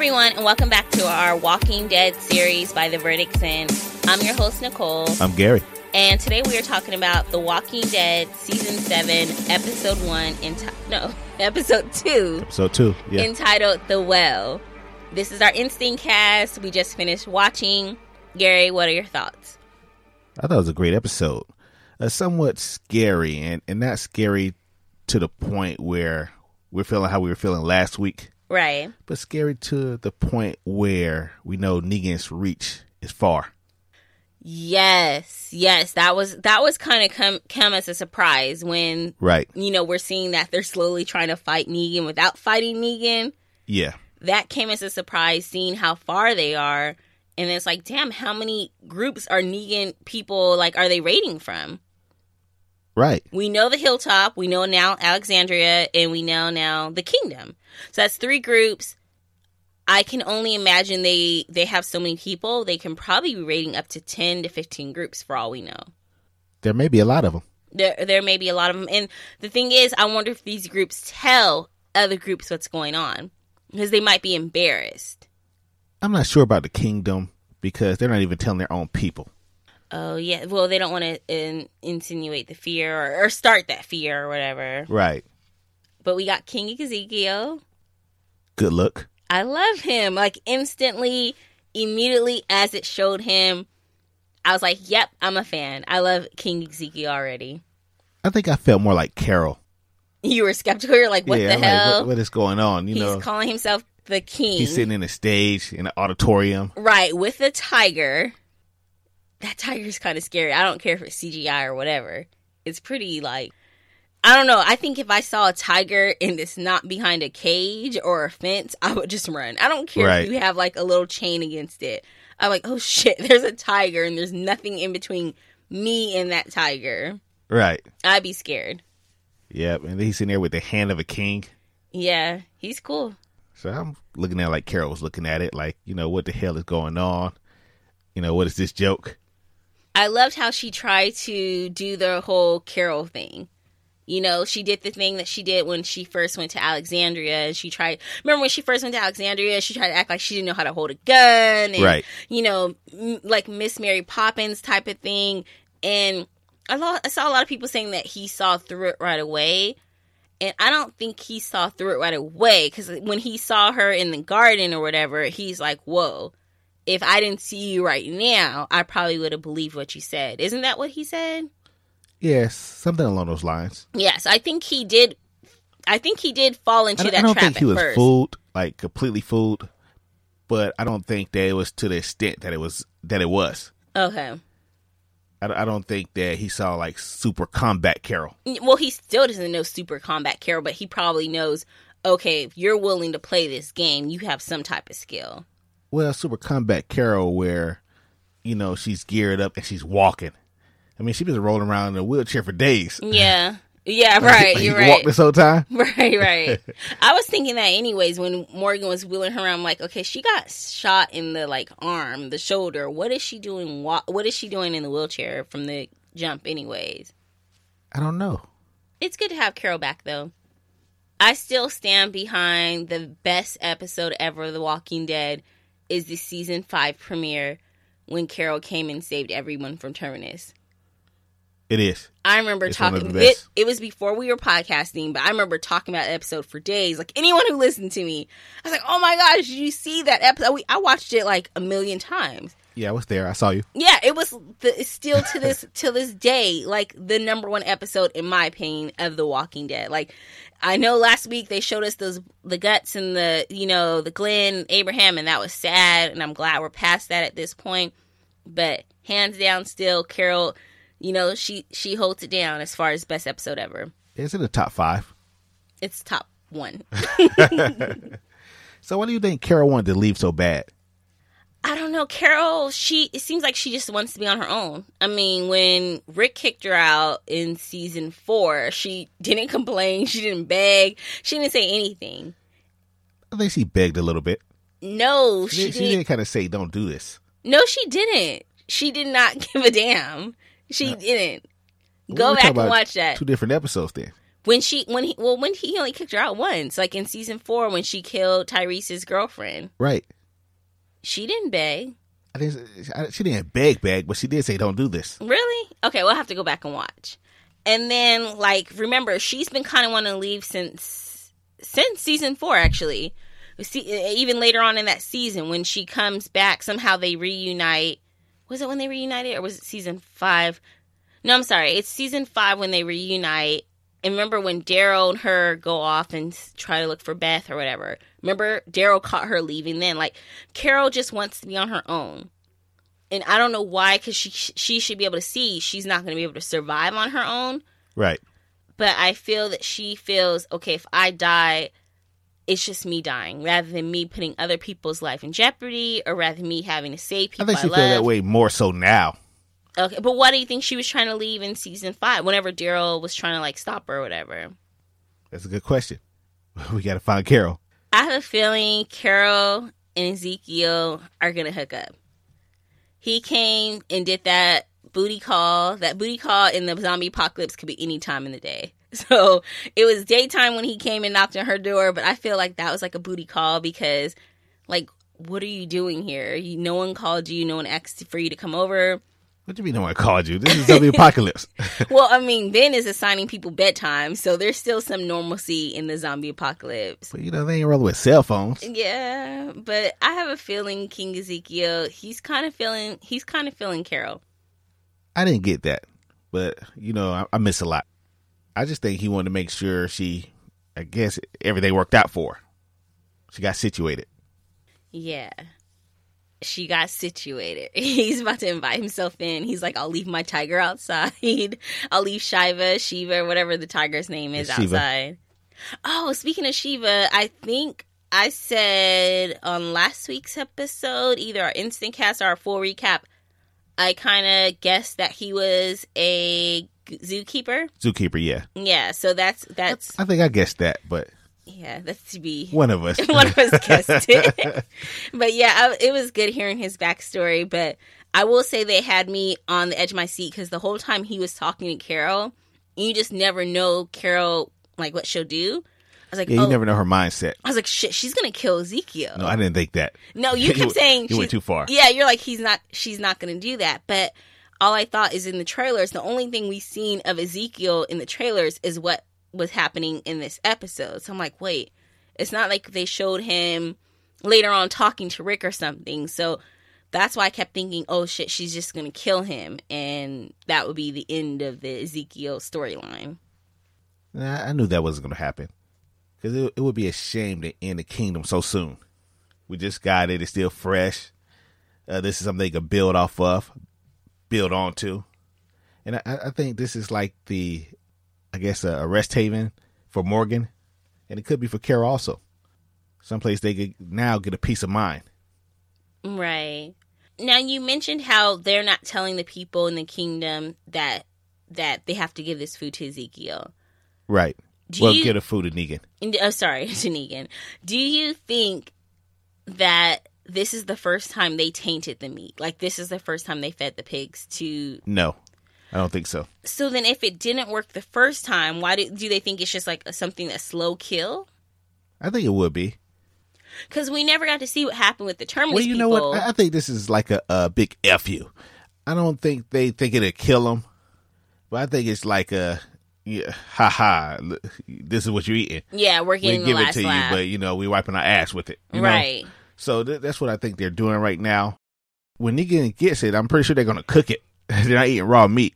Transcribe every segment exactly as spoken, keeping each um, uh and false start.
everyone, and welcome back to our Walking Dead series by The Verdict's End. I'm your host, Nicole. I'm Gary. And today we are talking about The Walking Dead Season seven, Episode one, enti- no, Episode two. Episode two, yeah. Entitled The Well. This is our Instinct cast. We just finished watching. Gary, what are your thoughts? I thought it was a great episode. Uh, somewhat scary, and, and not scary to the point where we're feeling how we were feeling last week. Right. But scary to the point where we know Negan's reach is far. Yes, yes, that was that was kind of come come as a surprise when, right? You know, we're seeing that they're slowly trying to fight Negan without fighting Negan. Yeah, that came as a surprise, seeing how far they are, and it's like, damn, how many groups are Negan people like are they raiding from? Right. We know the Hilltop, we know now Alexandria, and we know now the Kingdom. So that's three groups. I can only imagine they, they have so many people, they can probably be raiding up to ten to fifteen groups for all we know. There may be a lot of them. There, there may be a lot of them. And the thing is, I wonder if these groups tell other groups what's going on. Because they might be embarrassed. I'm not sure about the Kingdom because they're not even telling their own people. Oh, yeah. Well, they don't want to in, insinuate the fear or, or start that fear or whatever. Right. But we got King Ezekiel. Good look. I love him. Like, instantly, immediately as it showed him, I was like, yep, I'm a fan. I love King Ezekiel already. I think I felt more like Carol. You were skeptical? You're like, what yeah, the hell? Like, what, what is going on? You He's know, calling himself the king. He's sitting in a stage, in an auditorium. Right, with a tiger. That tiger's kind of scary. I don't care if it's C G I or whatever. It's pretty, like, I don't know. I think if I saw a tiger and it's not behind a cage or a fence, I would just run. I don't care right. if you have, like, a little chain against it. I'm like, oh, shit, there's a tiger and there's nothing in between me and that tiger. Right. I'd be scared. Yep, and he's in there with the hand of a king. Yeah, he's cool. So I'm looking at it like Carol was looking at it, like, you know, what the hell is going on? You know, what is this joke? I loved how she tried to do the whole Carol thing. You know, she did the thing that she did when she first went to Alexandria. And she tried, remember when she first went to Alexandria, she tried to act like she didn't know how to hold a gun. And, right. You know, m- like Miss Mary Poppins type of thing. And I, lo- I saw a lot of people saying that he saw through it right away. And I don't think he saw through it right away. Because when he saw her in the garden or whatever, he's like, whoa. If I didn't see you right now, I probably would have believed what you said. Isn't that what he said? Yes, something along those lines. Yes, I think he did. I think he did fall into I, that I don't trap think he at was first. fooled, like completely fooled, but I don't think that it was to the extent that it was that it was. Okay. I, I don't think that he saw like super combat Carol. Well, he still doesn't know super combat Carol, but he probably knows. Okay, if you're willing to play this game, you have some type of skill. Well, super combat Carol, where you know she's geared up and she's walking. I mean, she's been rolling around in a wheelchair for days. Yeah. Yeah, right. like, You're you right. Walk this whole time. Right, right. I was thinking that anyways when Morgan was wheeling her around. I'm like, okay, she got shot in the like arm, the shoulder. What is she doing? What is she doing in the wheelchair from the jump, anyways? I don't know. It's good to have Carol back, though. I still stand behind the best episode ever of The Walking Dead is the season five premiere when Carol came and saved everyone from Terminus. It is. I remember it's talking, it, it was before we were podcasting, but I remember talking about the episode for days. Like, anyone who listened to me, I was like, oh my gosh, did you see that episode? We, I watched it like a million times. Yeah, I was there. I saw you. Yeah, it was the, it's still to this till this day, like the number one episode, in my opinion, of The Walking Dead. Like, I know last week they showed us those the guts and the, you know, the Glenn Abraham, and that was sad, and I'm glad we're past that at this point. But hands down, still, Carol, you know, she, she holds it down as far as best episode ever. It's in the top five. It's top one. So why do you think Carol wanted to leave so bad? I don't know. Carol, she it seems like she just wants to be on her own. I mean, when Rick kicked her out in season four, she didn't complain. She didn't beg. She didn't say anything. I think she begged a little bit. No, she, she, did, she didn't kind of say, don't do this. No, she didn't. She did not give a damn. She no. didn't. Go well, back and watch that. Two different episodes then. When she, when he, well, when he only kicked her out once, like in season four when she killed Tyrese's girlfriend. Right. She didn't beg. I didn't, she didn't beg, beg, but she did say, don't do this. Really? Okay, we'll have to go back and watch. And then, like, remember, she's been kind of wanting to leave since, since season four, actually. See, even later on in that season, when she comes back, somehow they reunite. Was it when they reunited, or was it season five? No, I'm sorry. It's season five when they reunite. And remember when Daryl and her go off and try to look for Beth or whatever? Remember, Daryl caught her leaving then. Like, Carol just wants to be on her own. And I don't know why, because she, she should be able to see she's not going to be able to survive on her own. Right. But I feel that she feels, okay, if I die, it's just me dying, rather than me putting other people's life in jeopardy, or rather than me having to save people I think she I feels that way more so now. Okay, but why do you think she was trying to leave in season five, whenever Daryl was trying to, like, stop her or whatever? That's a good question. We got to find Carol. I have a feeling Carol and Ezekiel are going to hook up. He came and did that booty call. That booty call in the zombie apocalypse could be any time in the day. So it was daytime when he came and knocked on her door, but I feel like that was like a booty call because, like, what are you doing here? You, no one called you. No one asked for you to come over. What do you mean no one called you? This is zombie apocalypse. Well, I mean, Ben is assigning people bedtime, so there's still some normalcy in the zombie apocalypse. But, you know, they ain't rolling with cell phones. Yeah, but I have a feeling King Ezekiel, he's kind of feeling, he's kind of feeling Carol. I didn't get that, but, you know, I, I miss a lot. I just think he wanted to make sure she, I guess, everything worked out for her. She got situated. Yeah. She got situated. He's about to invite himself in. He's like, I'll leave my tiger outside. I'll leave Shiva, Shiva, whatever the tiger's name is, Shiva. outside. Oh, speaking of Shiva, I think I said on last week's episode, either our instant cast or our full recap, I kind of guessed that he was a zookeeper. Zookeeper, yeah. Yeah, so that's... that's. I think I guessed that, but... Yeah, that's to be... One of us. One of us guessed it. But yeah, I, it was good hearing his backstory. But I will say they had me on the edge of my seat because the whole time he was talking to Carol, you just never know Carol, like, what she'll do. I was like, yeah, oh. you never know her mindset. I was like, shit, she's going to kill Ezekiel. No, I didn't think that. No, you kept saying... You went too far. Yeah, you're like, he's not. she's not going to do that. But all I thought is in the trailers, the only thing we've seen of Ezekiel in the trailers is what was happening in this episode. So I'm like, wait. It's not like they showed him later on talking to Rick or something. So that's why I kept thinking, oh, shit, she's just going to kill him. And that would be the end of the Ezekiel storyline. I knew that wasn't going to happen. Because it, it would be a shame to end the kingdom so soon. We just got it. It's still fresh. Uh, this is something they can build off of, build onto. And I, I think this is like the, I guess, a, a rest haven for Morgan. And it could be for Carol also. Someplace they could now get a peace of mind. Right. Now, you mentioned how they're not telling the people in the kingdom that that they have to give this food to Ezekiel. Right. Do well, you, get a food to Negan. Oh, sorry, to Negan. Do you think that this is the first time they tainted the meat? Like, this is the first time they fed the pigs to... No. I don't think so. So then if it didn't work the first time, why do, do they think it's just like a, something, a slow kill? I think it would be. Because we never got to see what happened with the Terminus people. Well, you people. know what? I, I think this is like a, a big F you. I don't think they think it'll kill them. But I think it's like a, yeah, ha ha, this is what you're eating. Yeah, we're getting we the give last it to laugh. you, but, you know, we wiping our ass with it. You right. know? So th- that's what I think they're doing right now. When Negan gets it, I'm pretty sure they're going to cook it. They're not eating raw meat.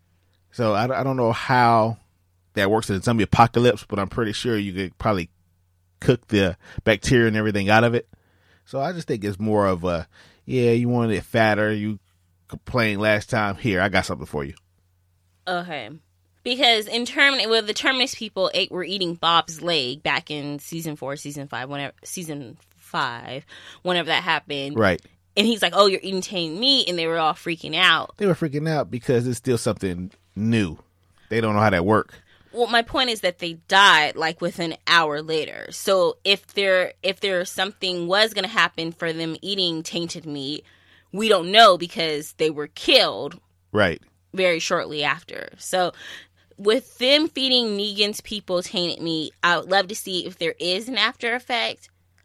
So I, I don't know how that works in the zombie apocalypse, but I'm pretty sure you could probably cook the bacteria and everything out of it. So I just think it's more of a, yeah, you wanted it fatter. You complained last time. Here, I got something for you. Okay. Because in Terminus, well, the Terminus people ate, were eating Bob's leg back in season four, season five, whenever, season five, whenever that happened. Right. And he's like, oh, you're eating tainted meat. And they were all freaking out. They were freaking out because it's still something new. They don't know how that works. Well, my point is that they died like within an hour later. So if there if there something was going to happen for them eating tainted meat, we don't know because they were killed. Right. Very shortly after. So with them feeding Negan's people tainted meat, I would love to see if there is an after effect.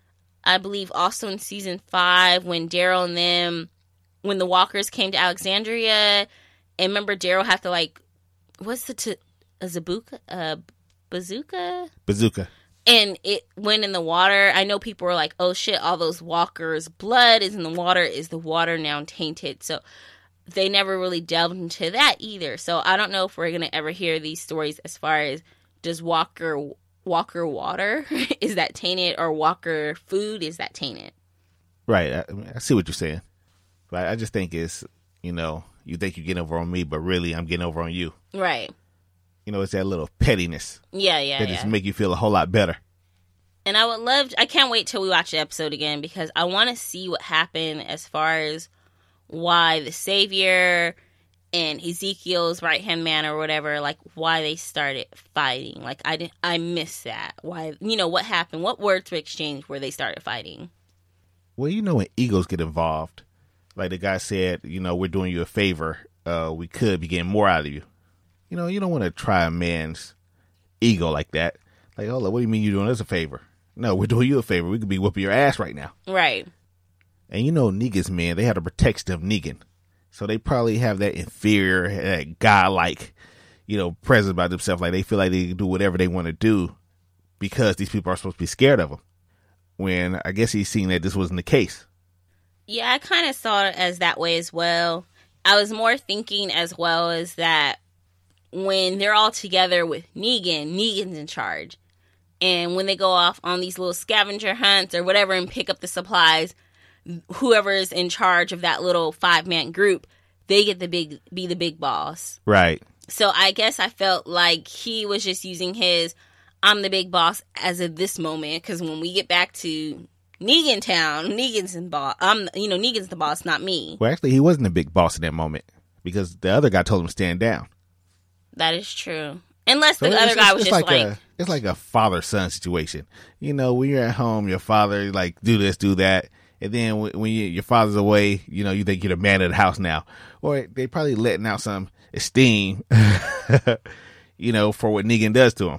I believe also in season five, when Daryl and them, when the walkers came to Alexandria, and remember Daryl had to like, what's the, t- a zabuka, a bazooka? Bazooka. And it went in the water. I know people were like, oh shit, all those walkers' blood is in the water. Is the water now tainted? So they never really delved into that either. So I don't know if we're going to ever hear these stories as far as, does Walker Walker water, is that tainted? Or Walker food, is that tainted? Right. I, I see what you're saying. But I just think it's, you know, you think you're getting over on me, but really I'm getting over on you. Right. You know, it's that little pettiness. Yeah, yeah, that yeah. just make you feel a whole lot better. And I would love, to, I can't wait till we watch the episode again, because I want to see what happened as far as why the Savior and Ezekiel's right-hand man or whatever, like why they started fighting. Like I didn't, I missed that. Why, you know, what happened? What words were exchanged where they started fighting? Well, you know, when egos get involved, like the guy said, you know, we're doing you a favor. Uh, we could be getting more out of you. You know, you don't want to try a man's ego like that. Like, hold on, what do you mean you're doing us a favor? No, we're doing you a favor. We could be whooping your ass right now. Right. And you know, Negan's men, they had a protection of Negan. So they probably have that inferior, that godlike, you know, presence about themselves. Like they feel like they can do whatever they want to do because these people are supposed to be scared of them. When I guess he's seen that this wasn't the case. Yeah, I kind of saw it as that way as well. I was more thinking as well as that when they're all together with Negan, Negan's in charge. And when they go off on these little scavenger hunts or whatever and pick up the supplies, whoever is in charge of that little five-man group, they get the big be the big boss. Right. So I guess I felt like he was just using his I'm the big boss as of this moment, because when we get back to Negan Town, Negan's the boss. I'm, you know, Negan's the boss, not me. Well, actually, he wasn't a big boss in that moment because the other guy told him to stand down. That is true. Unless So the it's- other guy it's- was it's just like, a, it's like a father-son situation. You know, when you're at home, your father like do this, do that, and then when, when you, your father's away, you know, you think you're the man of the house now, or they probably letting out some esteem, you know, for what Negan does to him.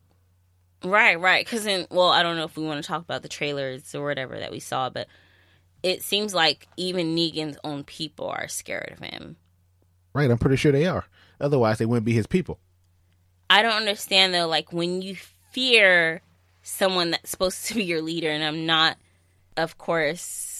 right, right. Because in, well, I don't know if we want to talk about the trailers or whatever that we saw, but it seems like even Negan's own people are scared of him. Right, I'm pretty sure they are. Otherwise, they wouldn't be his people. I don't understand, though, like, when you fear someone that's supposed to be your leader, and I'm not, of course,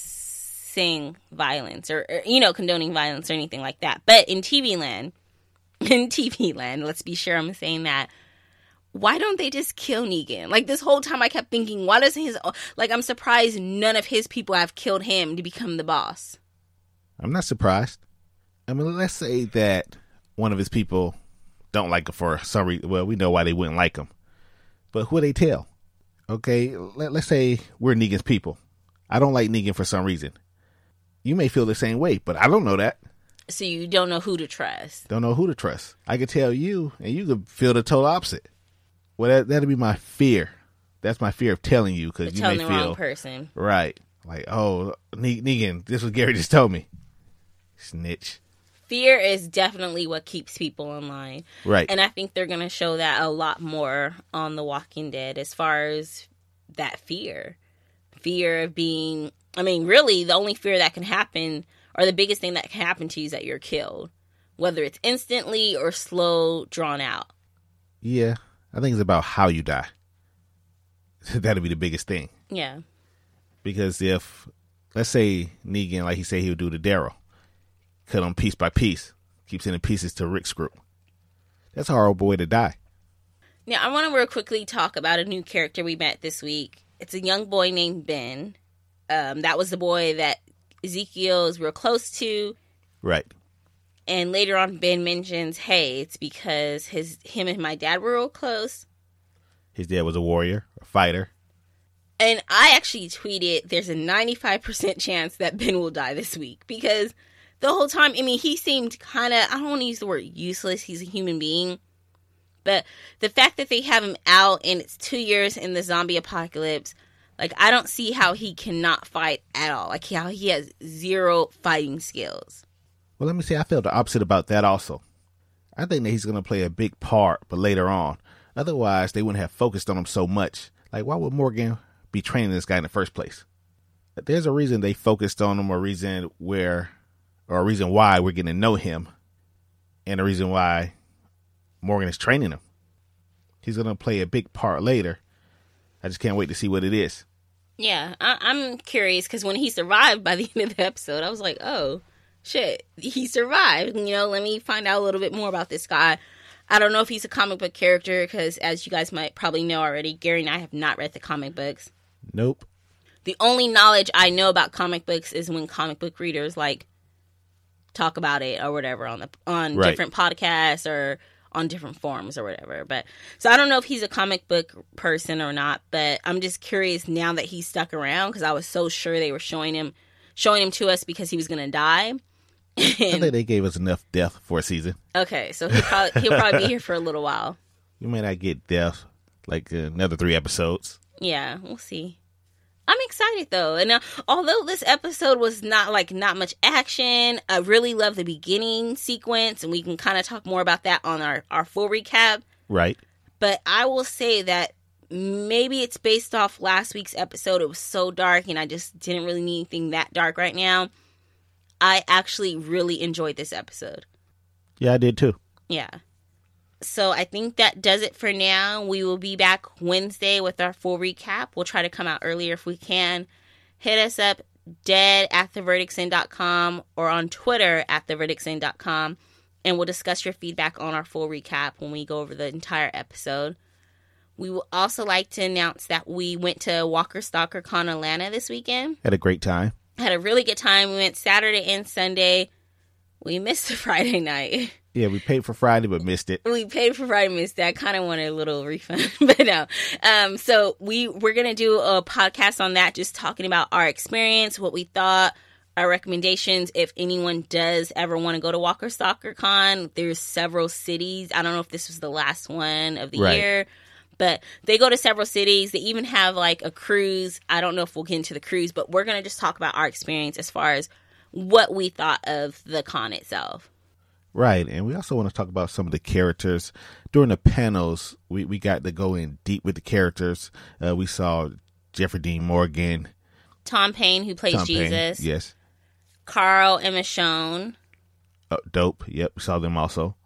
saying violence or, or, you know, condoning violence or anything like that. But in T V land, in T V land, let's be sure I'm saying that, why don't they just kill Negan? Like, this whole time I kept thinking, why doesn't his, like, I'm surprised none of his people have killed him to become the boss. I'm not surprised. I mean, let's say that one of his people don't like him for some reason. Well, we know why they wouldn't like him. But who they tell? Okay, let, let's say we're Negan's people. I don't like Negan for some reason. You may feel the same way, but I don't know that. So you don't know who to trust. Don't know who to trust. I could tell you, and you could feel the total opposite. Well, that, that'd be my fear. That's my fear of telling you, because you telling may the feel wrong person. Right. Like, oh, Ne- Negan, this was Gary just told me. Snitch. Fear is definitely what keeps people online. Right. And I think they're going to show that a lot more on The Walking Dead as far as that fear. Fear of being, I mean, really, the only fear that can happen, or the biggest thing that can happen to you, is that you're killed. Whether it's instantly or slow, drawn out. Yeah. I think it's about how you die. That'll be the biggest thing. Yeah. Because if, let's say Negan, like he said he would do to Daryl, cut him piece by piece, keep sending pieces to Rick's group. That's a horrible way to die. Now, I want to real quickly talk about a new character we met this week. It's a young boy named Ben. Um, that was the boy that Ezekiel is real close to. Right. And later on, Ben mentions, hey, it's because his him and my dad were real close. His dad was a warrior, a fighter. And I actually tweeted, there's a ninety-five percent chance that Ben will die this week. Because the whole time, I mean, he seemed kind of, I don't want to use the word useless. He's a human being. But the fact that they have him out and it's two years in the zombie apocalypse, like, I don't see how he cannot fight at all. Like, how he has zero fighting skills. Well, let me say, I feel the opposite about that also. I think that he's going to play a big part, but later on. Otherwise, they wouldn't have focused on him so much. Like, why would Morgan be training this guy in the first place? There's a reason they focused on him, or a reason where, or a reason why we're getting to know him, and a reason why Morgan is training him. He's going to play a big part later. I just can't wait to see what it is. Yeah, I- I'm curious, because when he survived by the end of the episode, I was like, oh, shit, he survived. You know, let me find out a little bit more about this guy. I don't know if he's a comic book character, because as you guys might probably know already, Gary and I have not read the comic books. Nope. The only knowledge I know about comic books is when comic book readers, like, talk about it or whatever on the on Right. different podcasts or on different forums or whatever. But so I don't know if he's a comic book person or not, but I'm just curious now that he's stuck around, because I was so sure they were showing him showing him to us because he was going to die. I think they gave us enough death for a season. Okay, so he'll probably, he'll probably be here for a little while. You may not get death like uh, another three episodes. Yeah, we'll see. I'm excited though, and uh, although this episode was not like not much action, I really love the beginning sequence, and we can kind of talk more about that on our, our full recap. Right. But I will say that maybe it's based off last week's episode. It was so dark, and I just didn't really need anything that dark right now. I actually really enjoyed this episode. Yeah, I did too. Yeah. So I think that does it for now. We will be back Wednesday with our full recap. We'll try to come out earlier if we can. Hit us up, dead at the verdicts in dot com or on Twitter at the verdicts in dot com, and we'll discuss your feedback on our full recap when we go over the entire episode. We would also like to announce that we went to Walker Stalker Con Atlanta this weekend. Had a great time. Had a really good time. We went Saturday and Sunday. We missed the Friday night. Yeah, we paid for Friday but missed it. We paid for Friday, missed it. I kind of wanted a little refund, but no. Um, so we, we're going to do a podcast on that, just talking about our experience, what we thought, our recommendations. If anyone does ever want to go to Walker Stalker Con, there's several cities. I don't know if this was the last one of the Right. year, but they go to several cities. They even have like a cruise. I don't know if we'll get into the cruise, but we're going to just talk about our experience as far as what we thought of the con itself. Right, and we also want to talk about some of the characters. During the panels, we, we got to go in deep with the characters. Uh, we saw Jeffrey Dean Morgan. Tom Payne, who plays Tom Payne, Jesus. yes. Carl and Michonne. Oh, dope. Yep, we saw them also.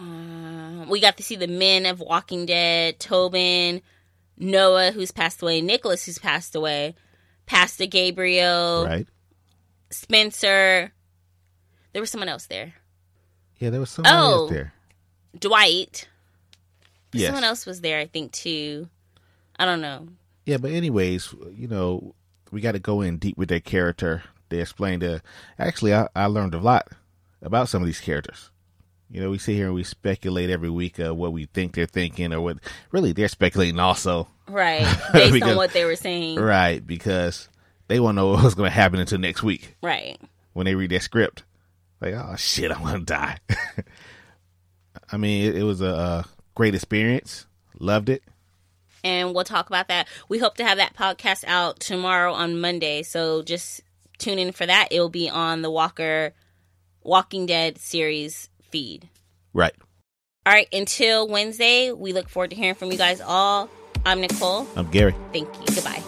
Uh, we got to see the men of Walking Dead. Tobin, Noah, who's passed away. Nicholas, who's passed away. Pastor Gabriel. Right. Spencer. There was someone else there. Yeah, there was someone Oh. else there. Dwight. Yes. Someone else was there, I think, too. I don't know. Yeah, but anyways, you know, we got to go in deep with their character. They explained, uh, actually, I, I learned a lot about some of these characters. You know, we sit here and we speculate every week uh, what we think they're thinking, or what really they're speculating also. Right. Based Because- on what they were saying. Right, because they won't know what's going to happen until next week Right. when they read their script. Like, oh, shit, I'm going to die. I mean, it, it was a, a great experience. Loved it. And we'll talk about that. We hope to have that podcast out tomorrow on Monday. So just tune in for that. It'll be on the Walker Walking Dead series feed. Right. All right. Until Wednesday, we look forward to hearing from you guys all. I'm Nicole. I'm Gary. Thank you. Goodbye.